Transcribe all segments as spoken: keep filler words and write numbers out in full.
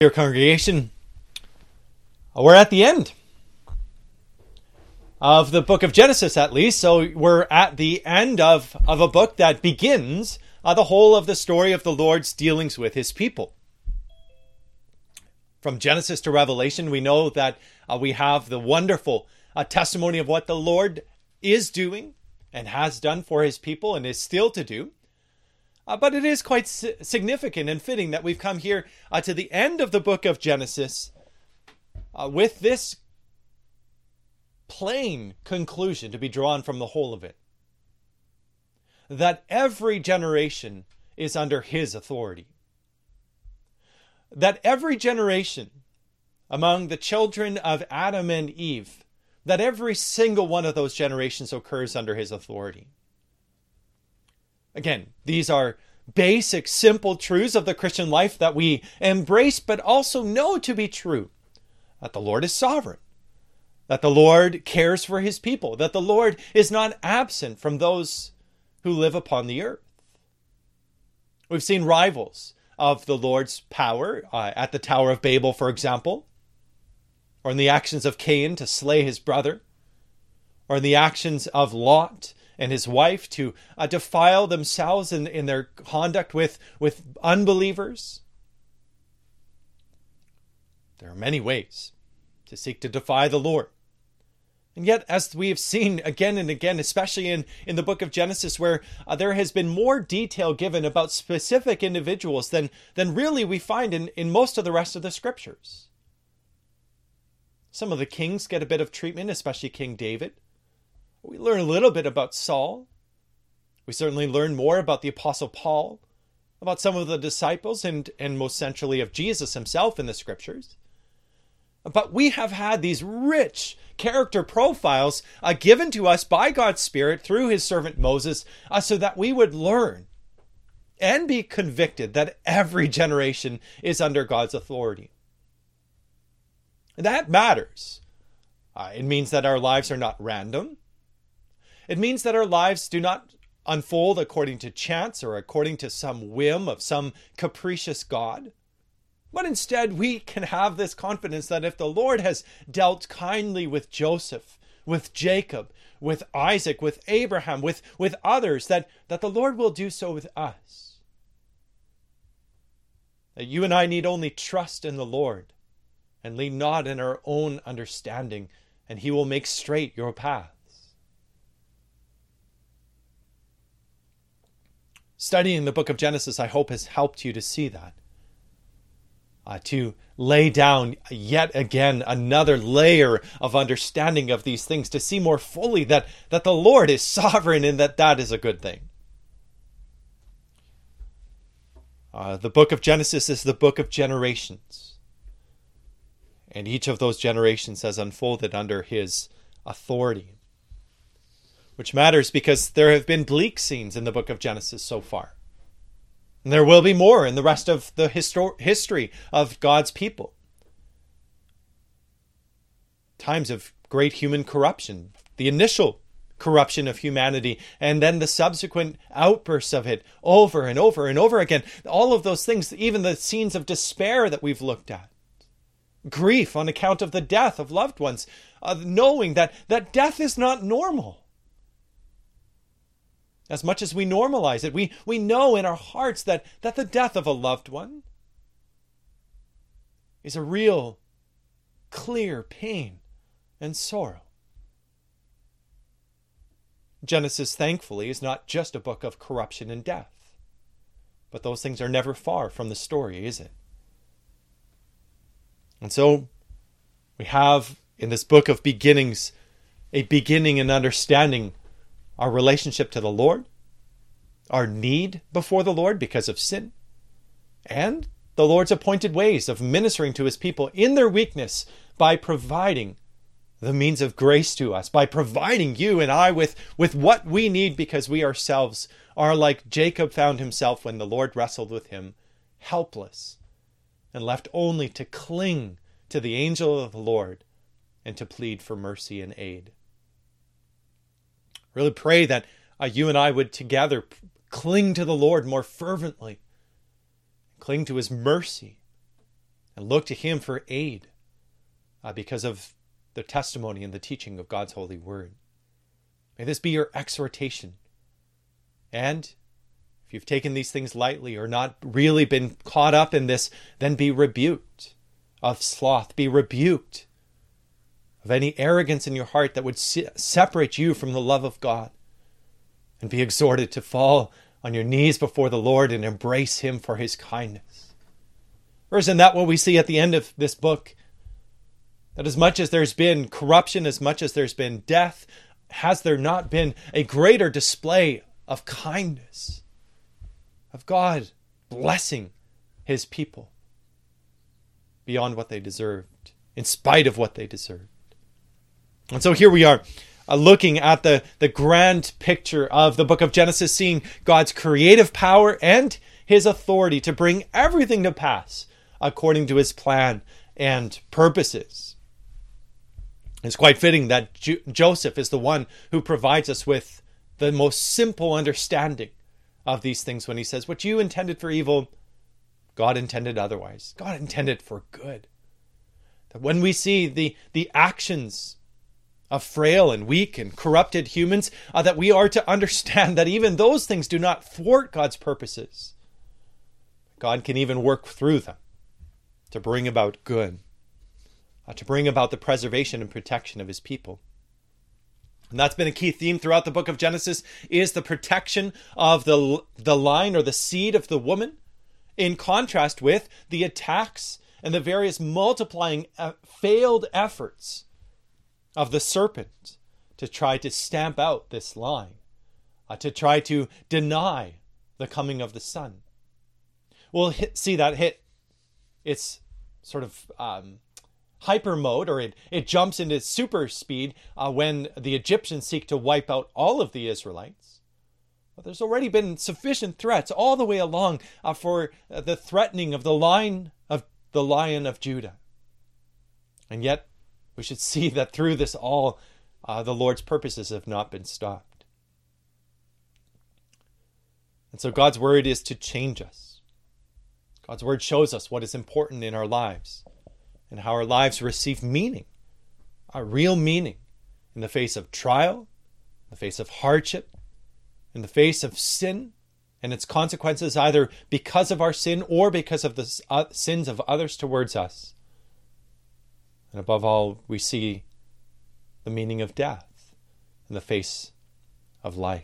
Dear congregation, we're at the end of the book of Genesis, at least. So we're at the end of, of a book that begins uh, the whole of the story of the Lord's dealings with his people. From Genesis to Revelation, we know that uh, we have the wonderful uh, testimony of what the Lord is doing and has done for his people and is still to do. Uh, but it is quite si- significant and fitting that we've come here uh, to the end of the book of Genesis uh, with this plain conclusion to be drawn from the whole of it. That every generation is under his authority. That every generation among the children of Adam and Eve, that every single one of those generations occurs under his authority. Again, these are basic, simple truths of the Christian life that we embrace, but also know to be true. That the Lord is sovereign. That the Lord cares for his people. That the Lord is not absent from those who live upon the earth. We've seen rivals of the Lord's power uh, at the Tower of Babel, for example, or in the actions of Cain to slay his brother, or in the actions of Lot and his wife to uh, defile themselves in, in their conduct with, with unbelievers. There are many ways to seek to defy the Lord. And yet, as we have seen again and again, especially in, in the book of Genesis, where uh, there has been more detail given about specific individuals than, than really we find in, in most of the rest of the scriptures. Some of the kings get a bit of treatment, especially King David. We learn a little bit about Saul. We certainly learn more about the Apostle Paul, about some of the disciples, and, and most centrally of Jesus himself in the scriptures. But we have had these rich character profiles uh, given to us by God's Spirit through his servant Moses, uh, so that we would learn and be convicted that every generation is under God's authority. That matters. Uh, it means that our lives are not random. It means that our lives do not unfold according to chance or according to some whim of some capricious God. But instead, we can have this confidence that if the Lord has dealt kindly with Joseph, with Jacob, with Isaac, with Abraham, with, with others, that, that the Lord will do so with us. That you and I need only trust in the Lord and lean not in our own understanding, and he will make straight your paths. Studying the book of Genesis, I hope, has helped you to see that. Uh, to lay down yet again another layer of understanding of these things, to see more fully that, that the Lord is sovereign and that that is a good thing. Uh, the book of Genesis is the book of generations. And each of those generations has unfolded under his authority. Which matters because there have been bleak scenes in the book of Genesis so far. And there will be more in the rest of the histor- history of God's people. Times of great human corruption, the initial corruption of humanity, and then the subsequent outbursts of it over and over and over again. All of those things, even the scenes of despair that we've looked at. Grief on account of the death of loved ones, uh, knowing that, that death is not normal. As much as we normalize it, we, we know in our hearts that, that the death of a loved one is a real, clear pain and sorrow. Genesis, thankfully, is not just a book of corruption and death. But those things are never far from the story, is it? And so we have in this book of beginnings a beginning and understanding our relationship to the Lord, our need before the Lord because of sin, and the Lord's appointed ways of ministering to his people in their weakness by providing the means of grace to us, by providing you and I with, with what we need because we ourselves are like Jacob found himself when the Lord wrestled with him, helpless and left only to cling to the angel of the Lord and to plead for mercy and aid. Really pray that uh, you and I would together cling to the Lord more fervently, cling to his mercy, and look to him for aid uh, because of the testimony and the teaching of God's holy word. May this be your exhortation. And if you've taken these things lightly or not really been caught up in this, then be rebuked of sloth. Be rebuked of any arrogance in your heart that would se- separate you from the love of God. And be exhorted to fall on your knees before the Lord and embrace him for his kindness. Or isn't that what we see at the end of this book? That as much as there's been corruption, as much as there's been death, has there not been a greater display of kindness, of God blessing his people beyond what they deserved, in spite of what they deserved? And so here we are, uh, looking at the, the grand picture of the book of Genesis, seeing God's creative power and his authority to bring everything to pass according to his plan and purposes. It's quite fitting that Jo- Joseph is the one who provides us with the most simple understanding of these things when he says, what you intended for evil, God intended otherwise. God intended for good. That when we see the, the actions of frail and weak and corrupted humans, uh, that we are to understand that even those things do not thwart God's purposes. God can even work through them to bring about good, uh, to bring about the preservation and protection of his people. And that's been a key theme throughout the book of Genesis, is the protection of the, the line or the seed of the woman, in contrast with the attacks and the various multiplying uh, failed efforts of the serpent to try to stamp out this line, uh, to try to deny the coming of the Son. We'll hit, see that hit its sort of um, hyper mode, or it, it jumps into super speed uh, when the Egyptians seek to wipe out all of the Israelites. But there's already been sufficient threats all the way along uh, for uh, the threatening of the line of the Lion of Judah. And yet, we should see that through this all, uh, the Lord's purposes have not been stopped. And so God's word is to change us. God's word shows us what is important in our lives and how our lives receive meaning, a real meaning, in the face of trial, in the face of hardship, in the face of sin and its consequences, either because of our sin or because of the uh, sins of others towards us. And above all, we see the meaning of death in the face of life.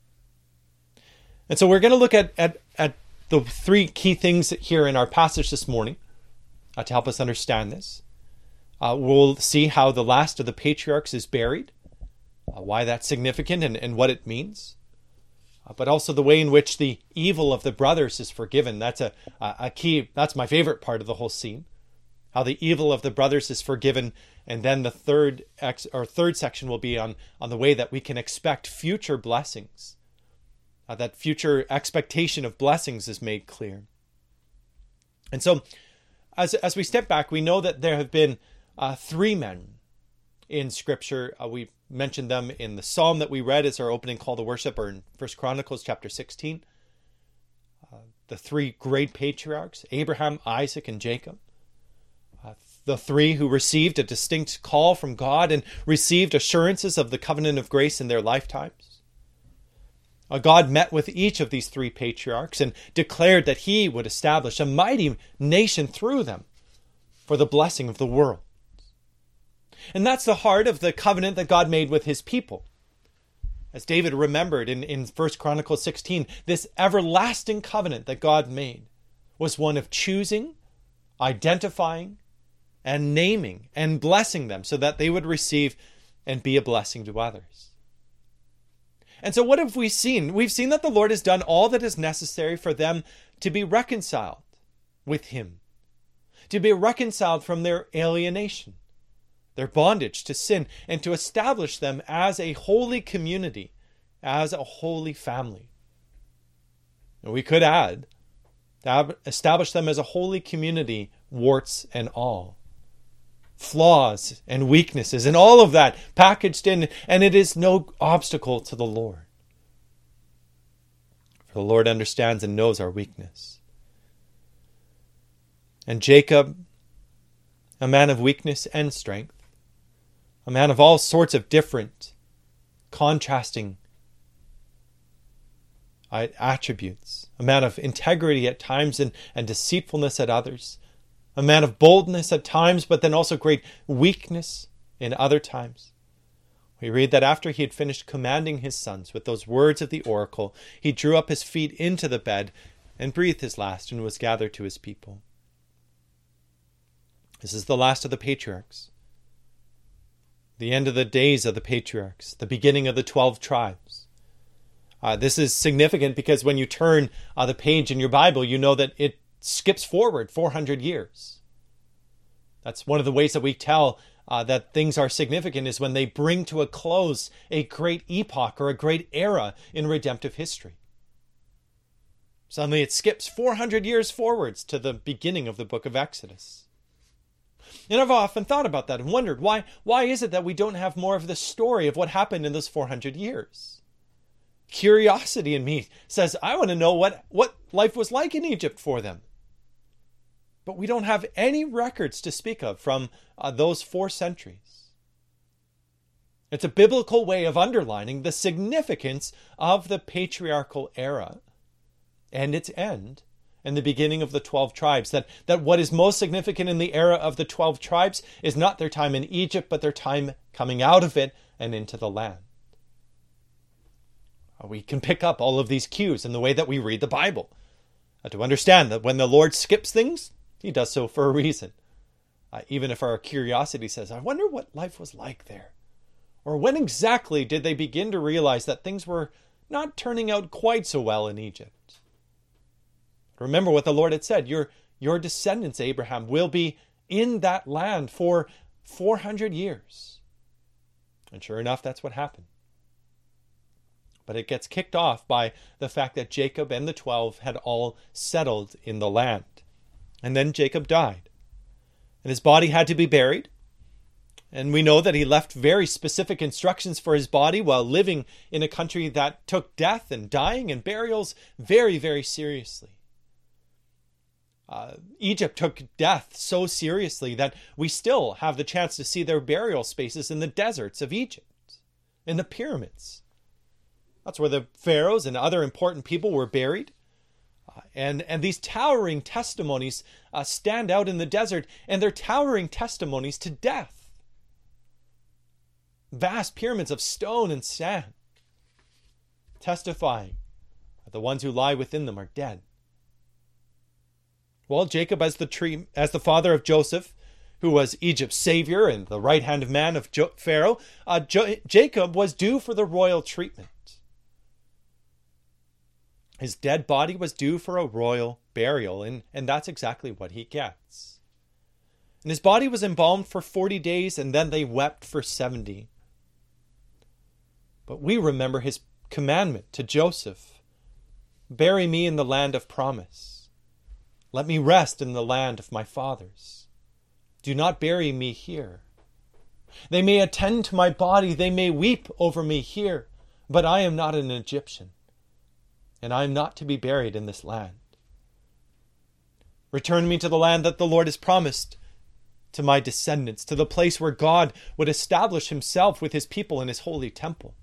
And so we're going to look at, at, at the three key things here in our passage this morning uh, to help us understand this. Uh, we'll see how the last of the patriarchs is buried, uh, why that's significant and, and what it means. Uh, but also the way in which the evil of the brothers is forgiven. That's a, a, a key, that's my favorite part of the whole scene. How the evil of the brothers is forgiven, and then the third ex, or third section will be on, on the way that we can expect future blessings. Uh, that future expectation of blessings is made clear. And so, as as we step back, we know that there have been uh, three men in Scripture. Uh, we mentioned them in the psalm that we read as our opening call to worship, or in First Chronicles chapter sixteen. Uh, the three great patriarchs, Abraham, Isaac, and Jacob. Uh, the three who received a distinct call from God and received assurances of the covenant of grace in their lifetimes. Uh, God met with each of these three patriarchs and declared that he would establish a mighty nation through them for the blessing of the world. And that's the heart of the covenant that God made with his people. As David remembered in, in First Chronicles sixteen, this everlasting covenant that God made was one of choosing, identifying, and naming and blessing them so that they would receive and be a blessing to others. And so what have we seen? We've seen that the Lord has done all that is necessary for them to be reconciled with him, to be reconciled from their alienation, their bondage to sin, and to establish them as a holy community, as a holy family. And we could add, to establish them as a holy community, warts and all. Flaws and weaknesses and all of that packaged in, and it is no obstacle to the Lord. For the Lord understands and knows our weakness. And Jacob a man of weakness and strength, a man of all sorts of different, contrasting attributes, a man of integrity at times and, and deceitfulness at others, a man of boldness at times, but then also great weakness in other times. We read that after he had finished commanding his sons with those words of the oracle, he drew up his feet into the bed and breathed his last and was gathered to his people. This is the last of the patriarchs, the end of the days of the patriarchs, the beginning of the twelve tribes. Uh, this is significant because when you turn uh, the page in your Bible, you know that it skips forward four hundred years. That's one of the ways that we tell uh, that things are significant, is when they bring to a close a great epoch or a great era in redemptive history. Suddenly it skips four hundred years forwards to the beginning of the book of Exodus. And I've often thought about that and wondered, why, why is it that we don't have more of the story of what happened in those four hundred years? Curiosity in me says, I want to know what, what life was like in Egypt for them. But we don't have any records to speak of from uh, those four centuries. It's a biblical way of underlining the significance of the patriarchal era and its end and the beginning of the twelve tribes. That, that what is most significant in the era of the twelve tribes is not their time in Egypt, but their time coming out of it and into the land. We can pick up all of these cues in the way that we read the Bible, uh, to understand that when the Lord skips things, he does so for a reason. Uh, even if our curiosity says, I wonder what life was like there. Or when exactly did they begin to realize that things were not turning out quite so well in Egypt? Remember what the Lord had said, your, your descendants, Abraham, will be in that land for four hundred years. And sure enough, that's what happened. But it gets kicked off by the fact that Jacob and the twelve had all settled in the land. And then Jacob died. And his body had to be buried. And we know that he left very specific instructions for his body while living in a country that took death and dying and burials very, very seriously. Uh, Egypt took death so seriously that we still have the chance to see their burial spaces in the deserts of Egypt, in the pyramids. That's where the pharaohs and other important people were buried. Uh, and, and these towering testimonies uh, stand out in the desert, and they're towering testimonies to death. Vast pyramids of stone and sand, testifying that the ones who lie within them are dead. Well, Jacob, as the, tree, as the father of Joseph, who was Egypt's savior and the right-hand man of jo- Pharaoh, uh, jo- Jacob was due for the royal treatment. His dead body was due for a royal burial, and, and that's exactly what he gets. And his body was embalmed for forty days, and then they wept for seventy. But we remember his commandment to Joseph, bury me in the land of promise. Let me rest in the land of my fathers. Do not bury me here. They may attend to my body, they may weep over me here, but I am not an Egyptian. And I am not to be buried in this land. Return me to the land that the Lord has promised to my descendants, to the place where God would establish himself with his people in his holy temple.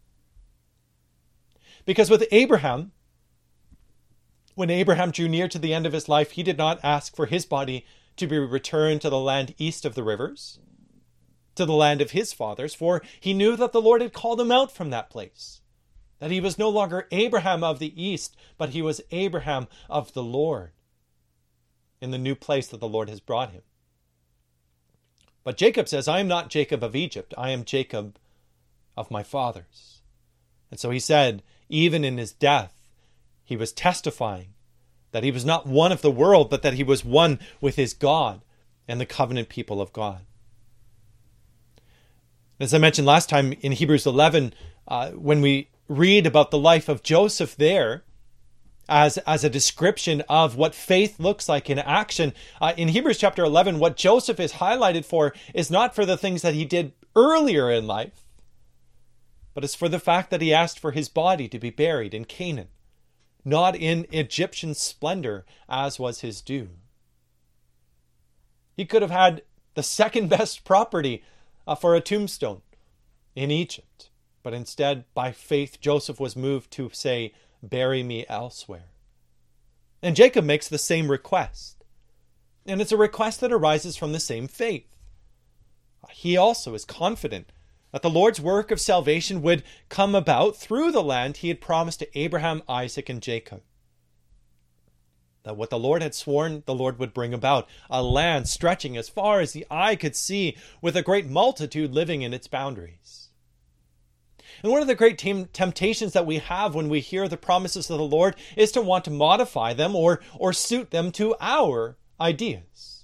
Because with Abraham, when Abraham drew near to the end of his life, he did not ask for his body to be returned to the land east of the rivers, to the land of his fathers, for he knew that the Lord had called him out from that place. That he was no longer Abraham of the east, but he was Abraham of the Lord, in the new place that the Lord has brought him. But Jacob says, I am not Jacob of Egypt, I am Jacob of my fathers. And so he said, even in his death, he was testifying that he was not one of the world, but that he was one with his God and the covenant people of God. As I mentioned last time in Hebrews eleven, uh, when we read about the life of Joseph there as, as a description of what faith looks like in action. Uh, in Hebrews chapter eleven, what Joseph is highlighted for is not for the things that he did earlier in life, but it's for the fact that he asked for his body to be buried in Canaan, not in Egyptian splendor as was his due. He could have had the second best property uh, for a tombstone in Egypt. But instead, by faith, Joseph was moved to say, bury me elsewhere. And Jacob makes the same request. And it's a request that arises from the same faith. He also is confident that the Lord's work of salvation would come about through the land he had promised to Abraham, Isaac, and Jacob. That what the Lord had sworn the Lord would bring about, a land stretching as far as the eye could see, with a great multitude living in its boundaries. And one of the great temptations that we have when we hear the promises of the Lord is to want to modify them or, or suit them to our ideas.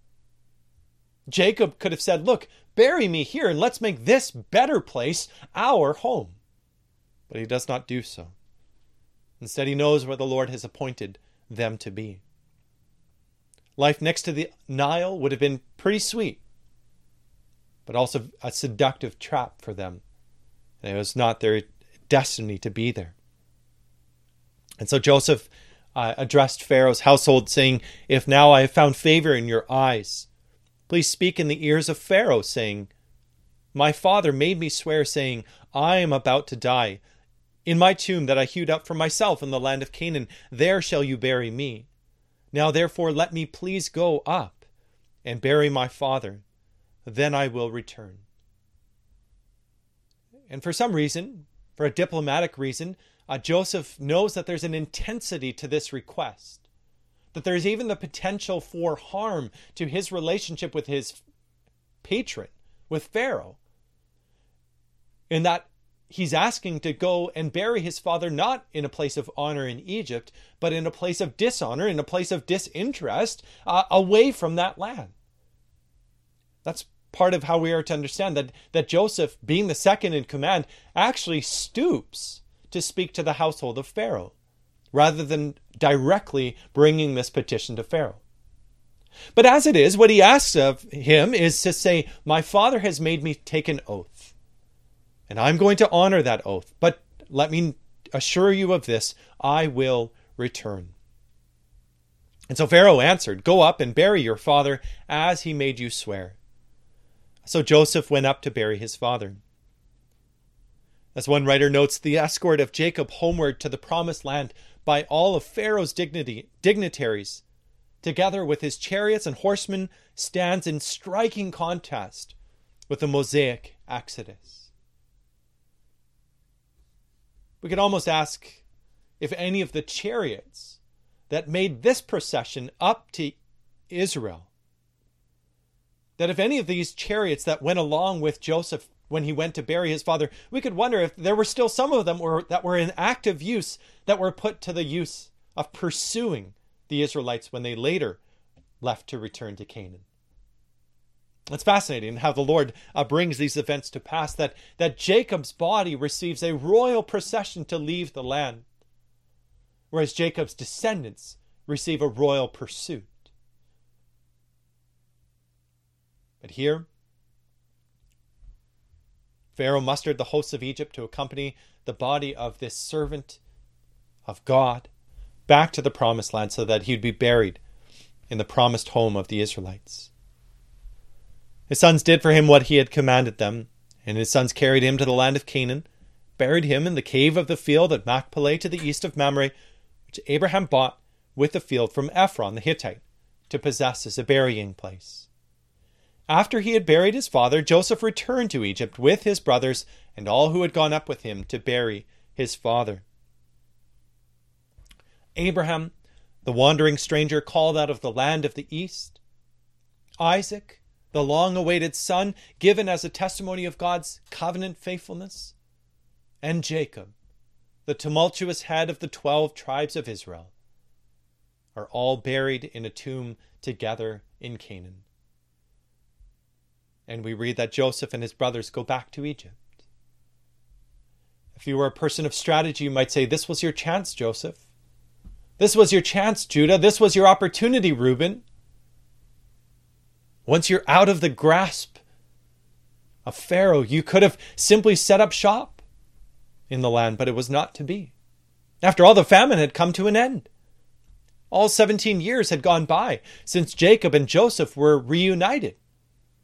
Jacob could have said, look, bury me here and let's make this better place our home. But he does not do so. Instead, he knows where the Lord has appointed them to be. Life next to the Nile would have been pretty sweet, but also a seductive trap for them. And it was not their destiny to be there. And so Joseph uh, addressed Pharaoh's household, saying, if now I have found favor in your eyes, please speak in the ears of Pharaoh, saying, my father made me swear, saying, I am about to die. In my tomb that I hewed up for myself in the land of Canaan, there shall you bury me. Now therefore let me please go up and bury my father. Then I will return. And for some reason, for a diplomatic reason, uh, Joseph knows that there's an intensity to this request. That there's even the potential for harm to his relationship with his patron, with Pharaoh. In that he's asking to go and bury his father not in a place of honor in Egypt, but in a place of dishonor, in a place of disinterest, uh, away from that land. That's part of how we are to understand that, that Joseph, being the second in command, actually stoops to speak to the household of Pharaoh, rather than directly bringing this petition to Pharaoh. But as it is, what he asks of him is to say, my father has made me take an oath, and I'm going to honor that oath. But let me assure you of this, I will return. And so Pharaoh answered, go up and bury your father as he made you swear. So Joseph went up to bury his father. As one writer notes, the escort of Jacob homeward to the promised land by all of Pharaoh's dignity, dignitaries, together with his chariots and horsemen, stands in striking contrast with the Mosaic Exodus. We could almost ask if any of the chariots that made this procession up to Israel, that if any of these chariots that went along with Joseph when he went to bury his father, we could wonder if there were still some of them were, that were in active use, that were put to the use of pursuing the Israelites when they later left to return to Canaan. It's fascinating how the Lord uh, brings these events to pass, that, that Jacob's body receives a royal procession to leave the land, whereas Jacob's descendants receive a royal pursuit. But here, Pharaoh mustered the hosts of Egypt to accompany the body of this servant of God back to the promised land so that he'd be buried in the promised home of the Israelites. His sons did for him what he had commanded them, and his sons carried him to the land of Canaan, buried him in the cave of the field at Machpelah to the east of Mamre, which Abraham bought with the field from Ephron the Hittite to possess as a burying place. After he had buried his father, Joseph returned to Egypt with his brothers and all who had gone up with him to bury his father. Abraham, the wandering stranger called out of the land of the east. Isaac, the long-awaited son, given as a testimony of God's covenant faithfulness. And Jacob, the tumultuous head of the twelve tribes of Israel, are all buried in a tomb together in Canaan. And we read that Joseph and his brothers go back to Egypt. If you were a person of strategy, you might say, this was your chance, Joseph. This was your chance, Judah. This was your opportunity, Reuben. Once you're out of the grasp of Pharaoh, you could have simply set up shop in the land, but it was not to be. After all, the famine had come to an end. All seventeen years had gone by since Jacob and Joseph were reunited.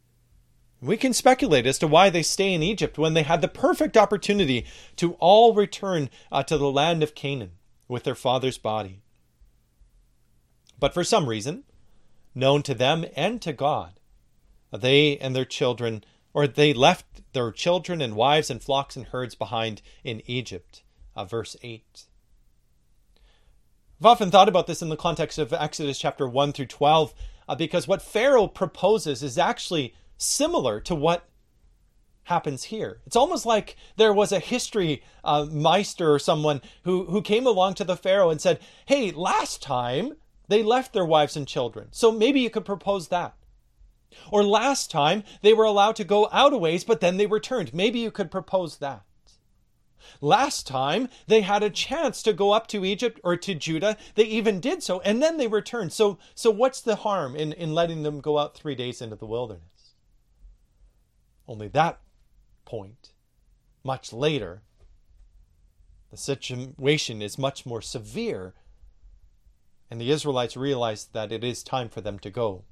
We can speculate as to why they stay in Egypt when they had the perfect opportunity to all return uh, to the land of Canaan with their father's body. But for some reason, known to them and to God, they and their children, or they left their children and wives and flocks and herds behind in Egypt. Uh, verse eight. I've often thought about this in the context of Exodus chapter one through twelve, uh, because what Pharaoh proposes is actually similar to what happens here. It's almost like there was a history uh, meister or someone who, who came along to the Pharaoh and said, hey, last time they left their wives and children, so maybe you could propose that. Or last time they were allowed to go out a ways, but then they returned. Maybe you could propose that. Last time they had a chance to go up to Egypt or to Judah. They even did so, and then they returned. So, so what's the harm in, in letting them go out three days into the wilderness? Only that point, much later, the situation is much more severe, and the Israelites realize that it is time for them to go.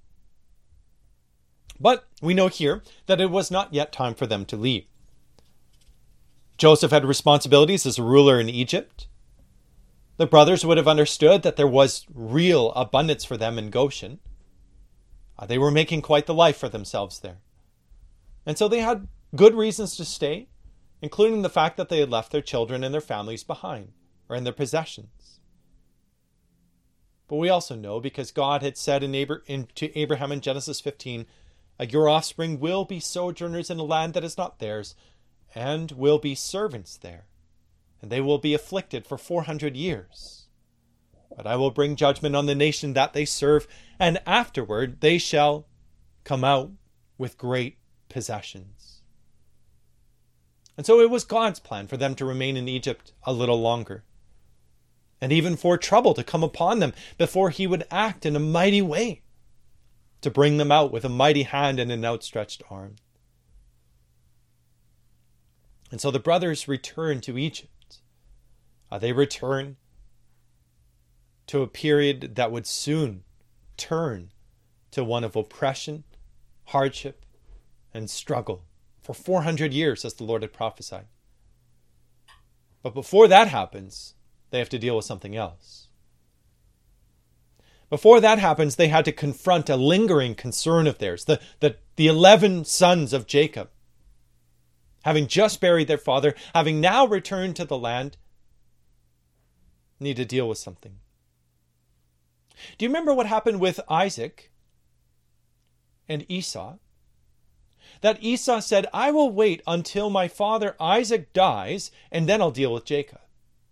But we know here that it was not yet time for them to leave. Joseph had responsibilities as a ruler in Egypt. The brothers would have understood that there was real abundance for them in Goshen. Uh, they were making quite the life for themselves there. And so they had good reasons to stay, including the fact that they had left their children and their families behind, or in their possessions. But we also know, because God had said in Abra- in, to Abraham in Genesis fifteen, your offspring will be sojourners in a land that is not theirs, and will be servants there, and they will be afflicted for four hundred years. But I will bring judgment on the nation that they serve, and afterward they shall come out with great possessions. And so it was God's plan for them to remain in Egypt a little longer, and even for trouble to come upon them before he would act in a mighty way to bring them out with a mighty hand and an outstretched arm. And so the brothers return to Egypt. Uh, they return to a period that would soon turn to one of oppression, hardship, and struggle for four hundred years, as the Lord had prophesied. But before that happens, they have to deal with something else. Before that happens, they had to confront a lingering concern of theirs. The, the, the eleven sons of Jacob, having just buried their father, having now returned to the land, need to deal with something. Do you remember what happened with Isaac and Esau? That Esau said, I will wait until my father Isaac dies, and then I'll deal with Jacob.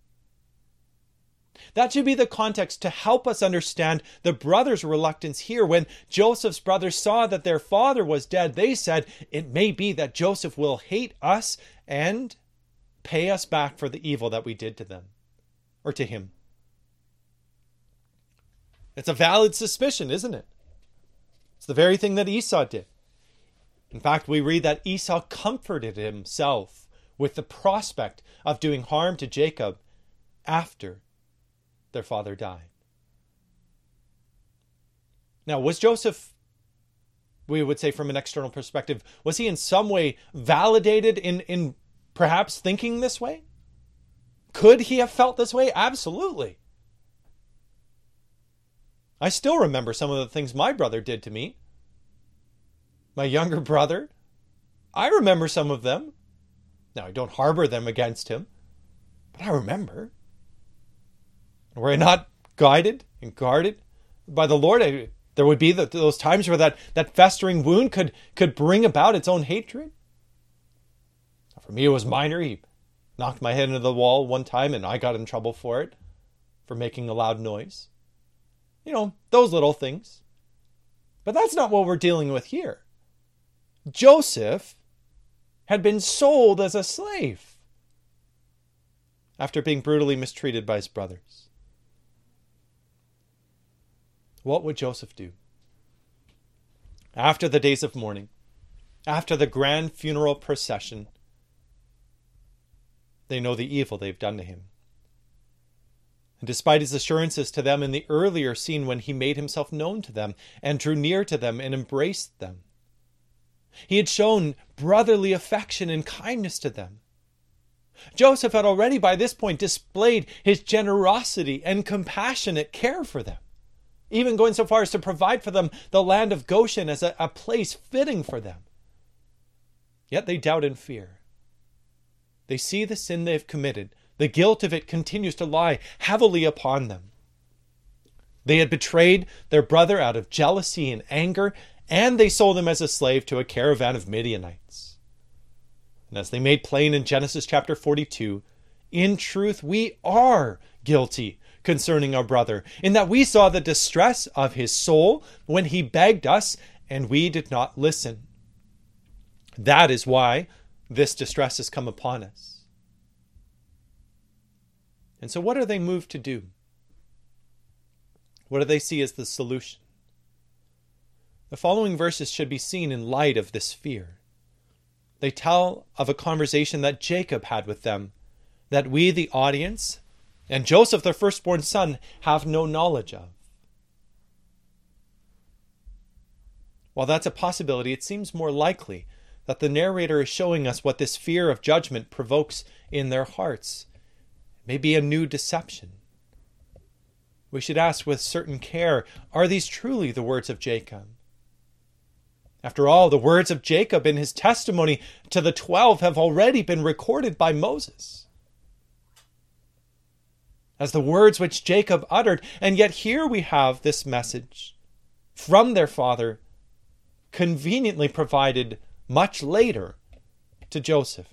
That should be the context to help us understand the brothers' reluctance here. When Joseph's brothers saw that their father was dead, they said, it may be that Joseph will hate us and pay us back for the evil that we did to them, or to him. It's a valid suspicion, isn't it? It's the very thing that Esau did. In fact, we read that Esau comforted himself with the prospect of doing harm to Jacob after their father died. Now, was Joseph, we would say from an external perspective, was he in some way validated in, in perhaps thinking this way? Could he have felt this way? Absolutely. I still remember some of the things my brother did to me. My younger brother. I remember some of them. Now, I don't harbor them against him, but I remember. Were I not guided and guarded by the Lord, I, there would be the, those times where that, that festering wound could, could bring about its own hatred. For me, it was minor. He knocked my head into the wall one time, and I got in trouble for it, for making a loud noise. You know, those little things. But that's not what we're dealing with here. Joseph had been sold as a slave after being brutally mistreated by his brothers. What would Joseph do? After the days of mourning, after the grand funeral procession, they know the evil they've done to him. And despite his assurances to them in the earlier scene when he made himself known to them and drew near to them and embraced them, He had shown brotherly affection and kindness to them. Joseph had already by this point displayed his generosity and compassionate care for them, even going so far as to provide for them the land of Goshen as a, a place fitting for them. Yet they doubt and fear. They see the sin they have committed. The guilt of it continues to lie heavily upon them. They had betrayed their brother out of jealousy and anger, and they sold him as a slave to a caravan of Midianites. And as they made plain in Genesis chapter forty-two, in truth we are guilty concerning our brother, in that we saw the distress of his soul when he begged us, and we did not listen. That is why this distress has come upon us. And so what are they moved to do? What do they see as the solution? The following verses should be seen in light of this fear. They tell of a conversation that Jacob had with them, that we, the audience, and Joseph, their firstborn son, have no knowledge of. While that's a possibility, it seems more likely that the narrator is showing us what this fear of judgment provokes in their hearts. It may be a new deception. We should ask with certain care, are these truly the words of Jacob? After all, the words of Jacob in his testimony to the twelve have already been recorded by Moses as the words which Jacob uttered. And yet here we have this message from their father, conveniently provided much later to Joseph.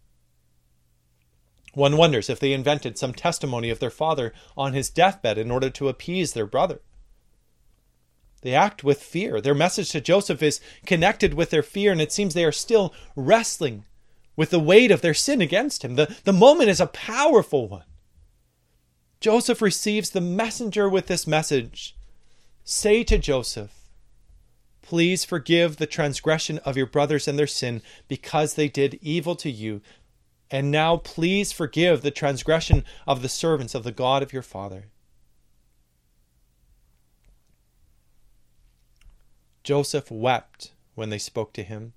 One wonders if they invented some testimony of their father on his deathbed in order to appease their brother. They act with fear. Their message to Joseph is connected with their fear, and it seems they are still wrestling with the weight of their sin against him. The, the moment is a powerful one. Joseph receives the messenger with this message. Say to Joseph, please forgive the transgression of your brothers and their sin, because they did evil to you. And now please forgive the transgression of the servants of the God of your father. Joseph wept when they spoke to him.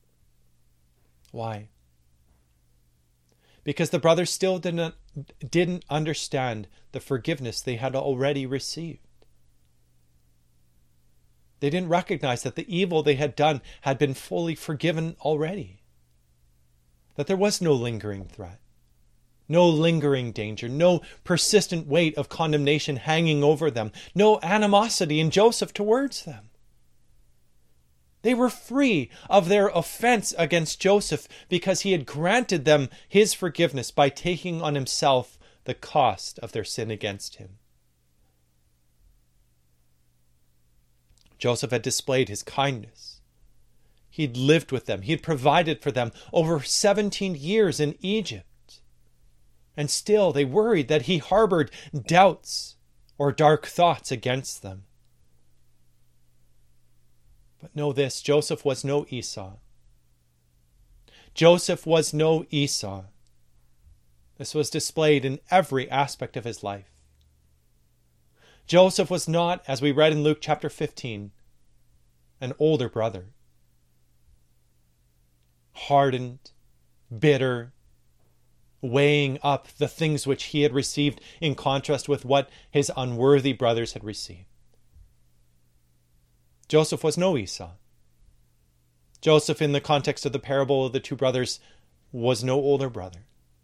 Why? Because the brothers still didn't, didn't understand the forgiveness they had already received. They didn't recognize that the evil they had done had been fully forgiven already. That there was no lingering threat, no lingering danger, no persistent weight of condemnation hanging over them, no animosity in Joseph towards them. They were free of their offense against Joseph because he had granted them his forgiveness by taking on himself the cost of their sin against him. Joseph had displayed his kindness. He'd lived with them. He had provided for them over seventeen years in Egypt. And still they worried that he harbored doubts or dark thoughts against them. But know this, Joseph was no Esau. Joseph was no Esau. This was displayed in every aspect of his life. Joseph was not, as we read in Luke chapter fifteen, an older brother. Hardened, bitter, weighing up the things which he had received in contrast with what his unworthy brothers had received. Joseph was no Esau. Joseph, in the context of the parable of the two brothers, was no older brother.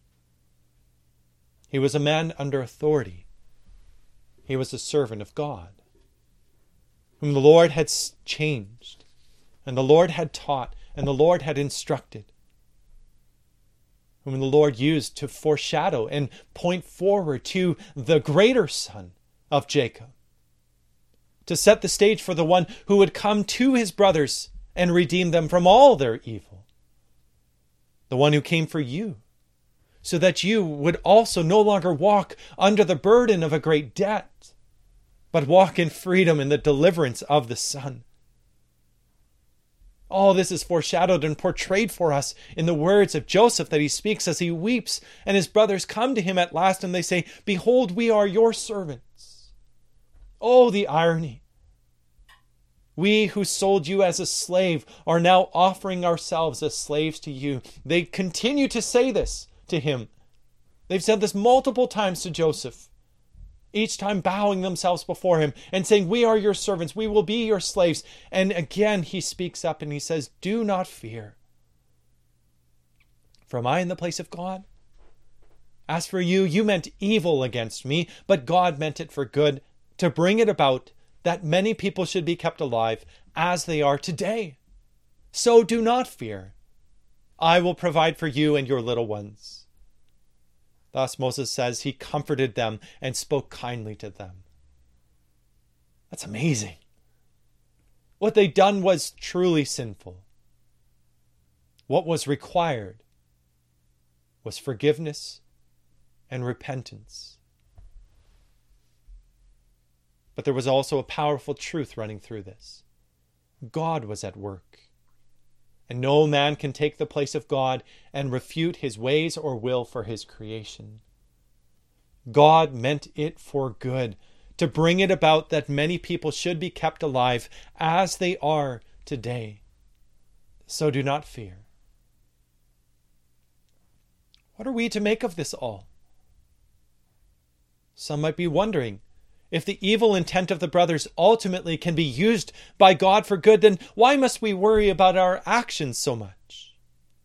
He was a man under authority. He was a servant of God, whom the Lord had changed, and the Lord had taught, and the Lord had instructed, whom the Lord used to foreshadow and point forward to the greater son of Jacob, to set the stage for the one who would come to his brothers and redeem them from all their evil. The one who came for you, so that you would also no longer walk under the burden of a great debt, but walk in freedom in the deliverance of the Son. All this is foreshadowed and portrayed for us in the words of Joseph that he speaks as he weeps, and his brothers come to him at last and they say, "Behold, we are your servants." Oh, the irony. We who sold you as a slave are now offering ourselves as slaves to you. They continue to say this to him. They've said this multiple times to Joseph, each time bowing themselves before him and saying, we are your servants, we will be your slaves. And again, he speaks up and he says, do not fear. For am I in the place of God? As for you, you meant evil against me, but God meant it for good, to bring it about that many people should be kept alive as they are today. So do not fear. I will provide for you and your little ones. Thus Moses says he comforted them and spoke kindly to them. That's amazing. What they'd done was truly sinful. What was required was forgiveness and repentance. But there was also a powerful truth running through this. God was at work. And no man can take the place of God and refute his ways or will for his creation. God meant it for good, to bring it about that many people should be kept alive as they are today. So do not fear. What are we to make of this all? Some might be wondering, if the evil intent of the brothers ultimately can be used by God for good, then why must we worry about our actions so much?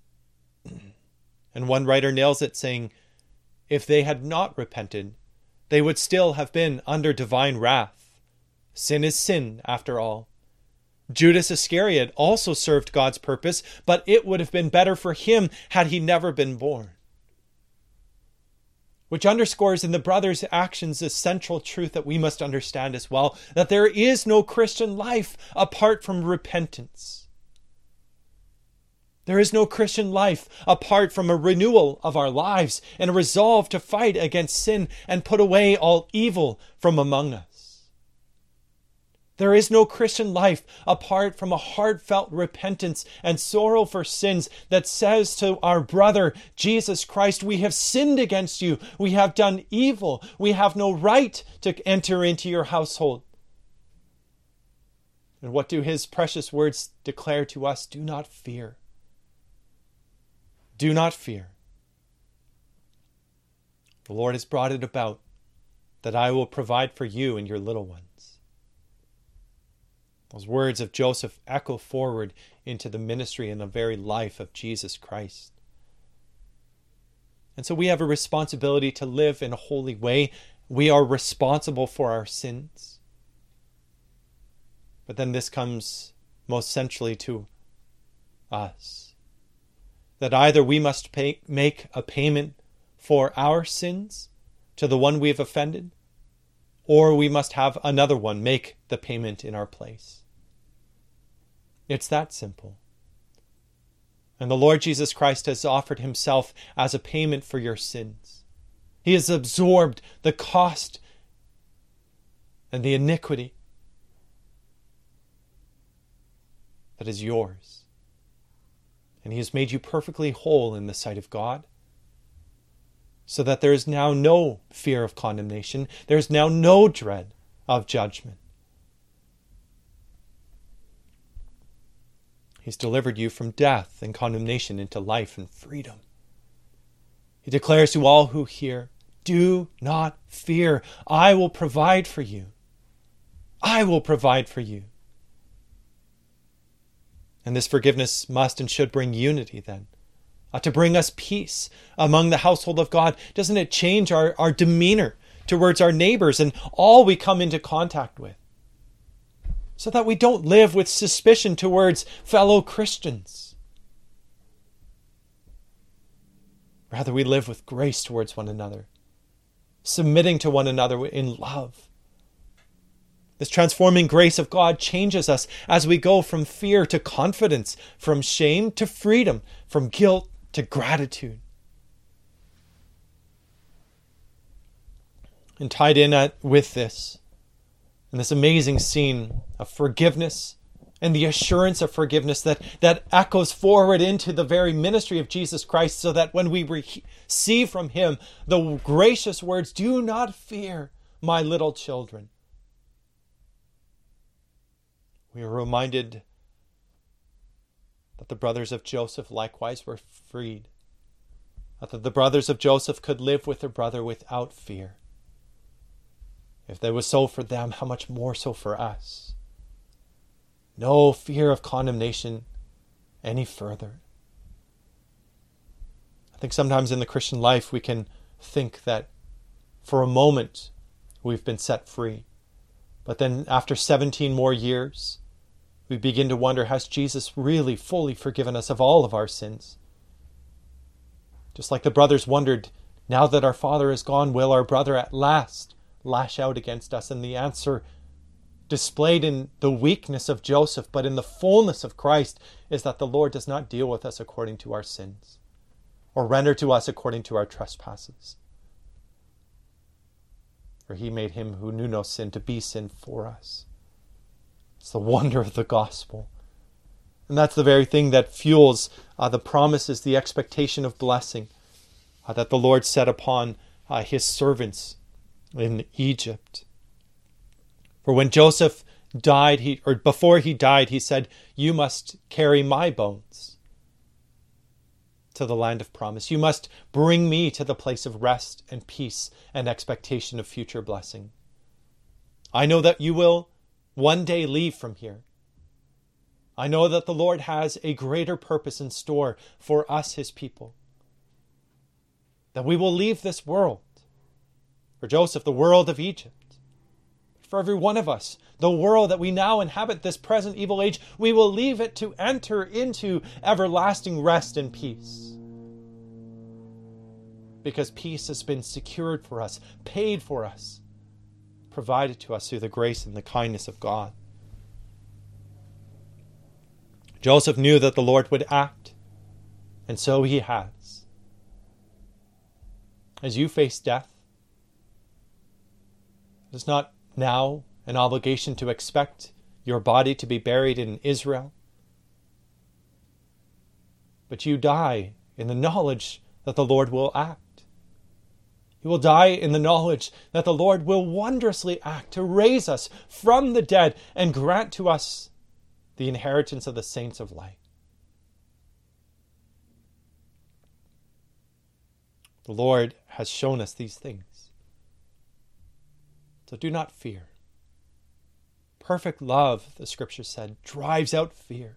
And one writer nails it, saying, if they had not repented, they would still have been under divine wrath. Sin is sin, after all. Judas Iscariot also served God's purpose, but it would have been better for him had he never been born. Which underscores in the brothers' actions a central truth that we must understand as well, that there is no Christian life apart from repentance. There is no Christian life apart from a renewal of our lives and a resolve to fight against sin and put away all evil from among us. There is no Christian life apart from a heartfelt repentance and sorrow for sins that says to our brother, Jesus Christ, we have sinned against you. We have done evil. We have no right to enter into your household. And what do his precious words declare to us? Do not fear. Do not fear. The Lord has brought it about that I will provide for you and your little ones. Those words of Joseph echo forward into the ministry and the very life of Jesus Christ. And so we have a responsibility to live in a holy way. We are responsible for our sins. But then this comes most centrally to us. That either we must pay, make a payment for our sins to the one we have offended, or we must have another one make the payment in our place. It's that simple. And the Lord Jesus Christ has offered himself as a payment for your sins. He has absorbed the cost and the iniquity that is yours. And he has made you perfectly whole in the sight of God, so that there is now no fear of condemnation. There is now no dread of judgment. He's delivered you from death and condemnation into life and freedom. He declares to all who hear, do not fear. I will provide for you. I will provide for you. And this forgiveness must and should bring unity then. Uh, to bring us peace among the household of God. Doesn't it change our, our demeanor towards our neighbors and all we come into contact with? So that we don't live with suspicion towards fellow Christians. Rather, we live with grace towards one another, submitting to one another in love. This transforming grace of God changes us as we go from fear to confidence, from shame to freedom, from guilt to gratitude. And tied in at, with this, and this amazing scene of forgiveness and the assurance of forgiveness that, that echoes forward into the very ministry of Jesus Christ, so that when we receive from him the gracious words, do not fear, my little children. We are reminded that the brothers of Joseph likewise were freed, that the brothers of Joseph could live with their brother without fear. If that was so for them, how much more so for us? No fear of condemnation any further. I think sometimes in the Christian life we can think that for a moment we've been set free. But then after seventeen more years, we begin to wonder, has Jesus really fully forgiven us of all of our sins? Just like the brothers wondered, now that our father is gone, will our brother at last lash out against us? And the answer, displayed in the weakness of Joseph, but in the fullness of Christ, is that the Lord does not deal with us according to our sins, or render to us according to our trespasses. For he made him who knew no sin to be sin for us. It's the wonder of the gospel. And that's the very thing that fuels uh, the promises, the expectation of blessing uh, that the Lord set upon uh, his servants in Egypt. For when Joseph died, he or before he died, he said, "You must carry my bones to the land of promise. You must bring me to the place of rest and peace and expectation of future blessing. I know that you will one day leave from here. I know that the Lord has a greater purpose in store for us, his people. That we will leave this world. For Joseph, the world of Egypt. For every one of us, the world that we now inhabit, this present evil age, we will leave it to enter into everlasting rest and peace. Because peace has been secured for us, paid for us, provided to us through the grace and the kindness of God. Joseph knew that the Lord would act, and so he has. As you face death, it is not now an obligation to expect your body to be buried in Israel, but you die in the knowledge that the Lord will act. You will die in the knowledge that the Lord will wondrously act to raise us from the dead and grant to us the inheritance of the saints of light. The Lord has shown us these things. So do not fear. Perfect love, the scripture said, drives out fear.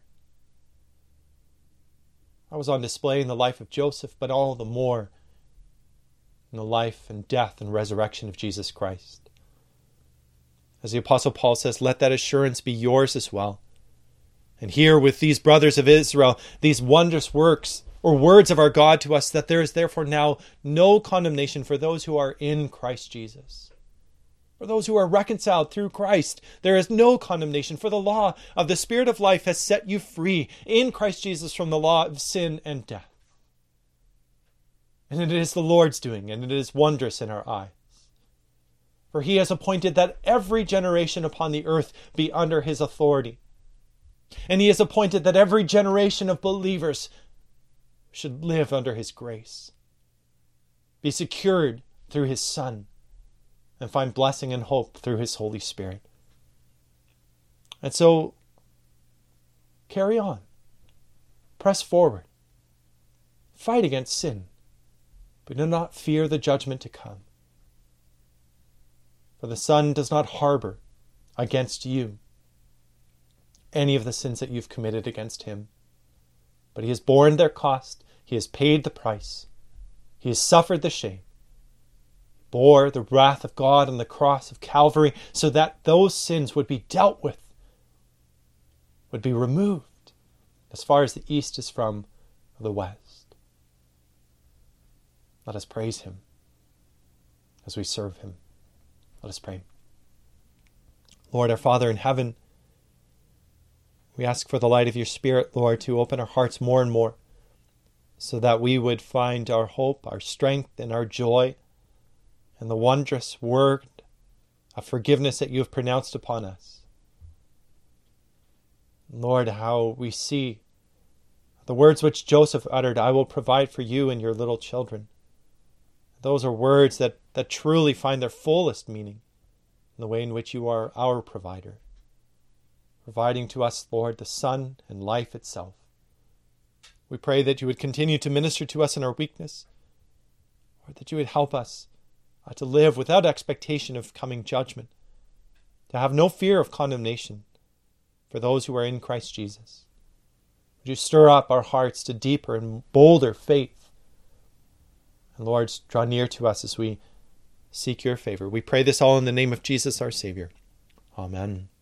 I was on display in the life of Joseph, but all the more in the life and death and resurrection of Jesus Christ. As the Apostle Paul says, let that assurance be yours as well. And here with these brothers of Israel, these wondrous works or words of our God to us, that there is therefore now no condemnation for those who are in Christ Jesus. For those who are reconciled through Christ, there is no condemnation, for the law of the Spirit of life has set you free in Christ Jesus from the law of sin and death. And it is the Lord's doing, and it is wondrous in our eyes. For he has appointed that every generation upon the earth be under his authority. And he has appointed that every generation of believers should live under his grace, be secured through his Son, and find blessing and hope through his Holy Spirit. And so, carry on. Press forward. Fight against sin, but do not fear the judgment to come. For the Son does not harbor against you any of the sins that you've committed against him. But he has borne their cost. He has paid the price. He has suffered the shame. Bore the wrath of God on the cross of Calvary so that those sins would be dealt with, would be removed as far as the east is from the west. Let us praise him as we serve him. Let us pray. Lord, our Father in heaven, we ask for the light of your Spirit, Lord, to open our hearts more and more so that we would find our hope, our strength, and our joy in the wondrous word of forgiveness that you have pronounced upon us. Lord, how we see the words which Joseph uttered, I will provide for you and your little children. Those are words that, that truly find their fullest meaning in the way in which you are our provider. providing to us, Lord, the Son and life itself. We pray that you would continue to minister to us in our weakness, or that you would help us uh, to live without expectation of coming judgment, to have no fear of condemnation for those who are in Christ Jesus. Would you stir up our hearts to deeper and bolder faith? And Lord, draw near to us as we seek your favor. We pray this all in the name of Jesus, our Savior. Amen.